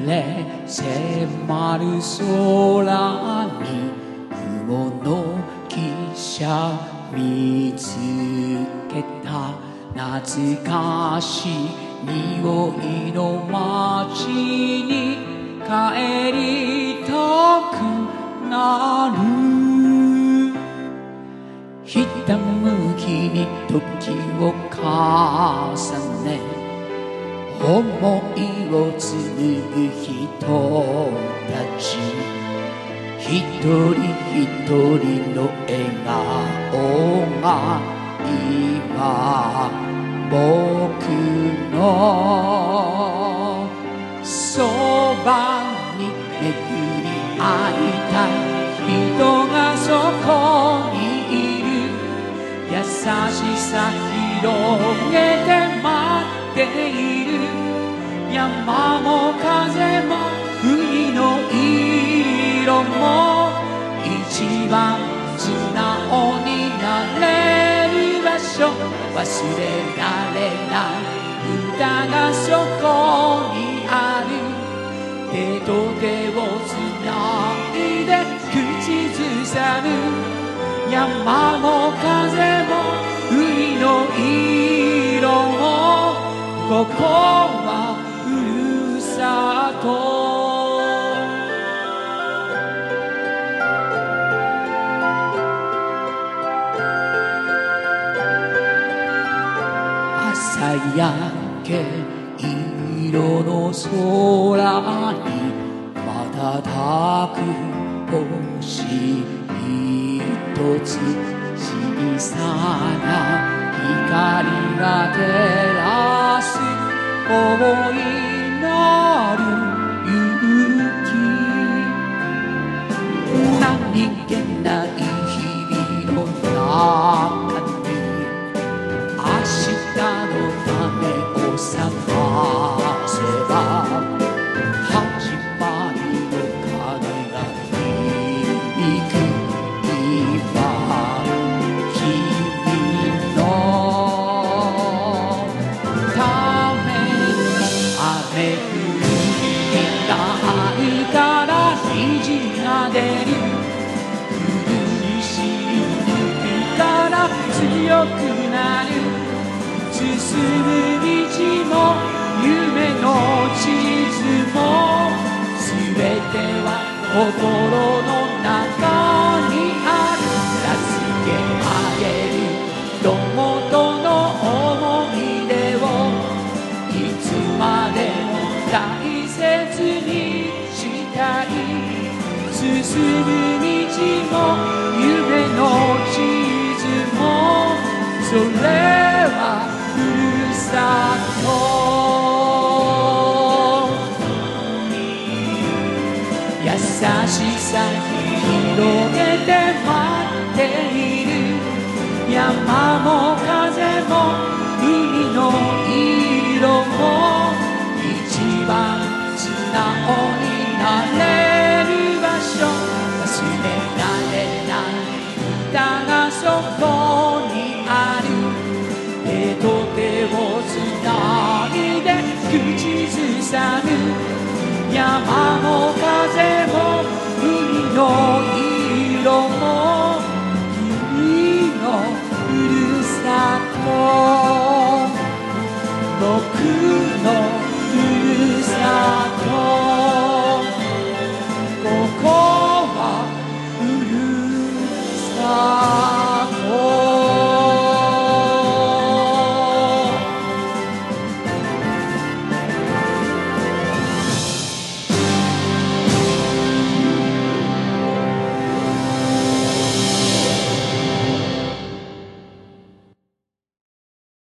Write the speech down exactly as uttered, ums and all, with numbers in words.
れ迫る空に雲の汽車見つけた。懐かしい匂いの街に帰りたくなる。ひたむきに時を重ね思いを紡ぐ人たち、一人一人の笑顔が今僕のそばに巡り会いたい人がそこにいる。優しさ広げて待っている。山も風も海の色も一番素直になれる場所、忘れられない歌がそこにある。手と手をつないで口ずさむ。山も風も海の色もここはふるさと。朝焼け色の空に瞬く星一つ、小さな光が照らす大いなる雪。何気ない日々の中に明日の種を咲かせば始まりの鐘が響く。今君のために雨降る日があるから虹が出る。降る西抜くから強くなる。進む道も夢の地図も全ては心の中にある。助け合える友との思い出をいつまでも大切にしたい。進む道も夢の地図もそれはふるさと。優しさ広げて待っている。山も風も海の色も一番素直になれる場所、忘れられない歌がそこにある。手と手をつないで口ずさむ。山